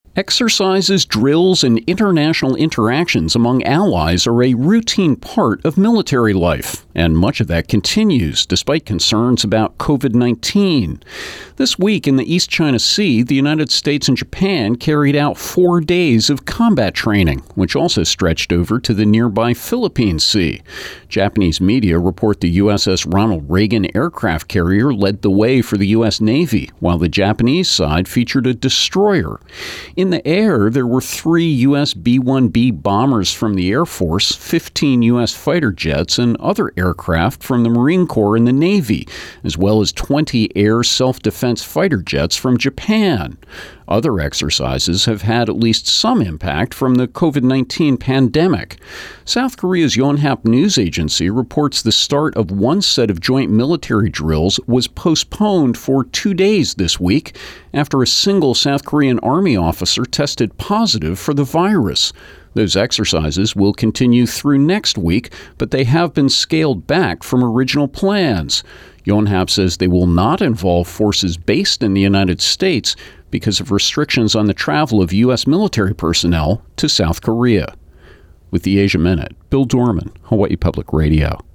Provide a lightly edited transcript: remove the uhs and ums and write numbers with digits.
Exercises, drills, and international interactions among allies are a routine part of military life, and much of that continues despite concerns about COVID-19. This week in the East China Sea, the United States and Japan carried out 4 days of combat training, which also stretched over to the nearby Philippine Sea. Japanese media report the USS Ronald Reagan aircraft carrier led the way for the U.S. Navy, while the Japanese side featured a destroyer. In the air, there were 3 U.S. B-1B bombers from the Air Force, 15 U.S. fighter jets, and other aircraft from the Marine Corps and the Navy, as well as 20 air self-defense fighter jets from Japan. Other exercises have had at least some impact from the COVID-19 pandemic. South Korea's Yonhap news agency reports the start of one set of joint military drills was postponed for 2 days this week after a single South Korean Army officer tested positive for the virus. Those exercises will continue through next week, but they have been scaled back from original plans. Yonhap says they will not involve forces based in the United States because of restrictions on the travel of U.S. military personnel to South Korea. With the Asia Minute, Bill Dorman, Hawaii Public Radio.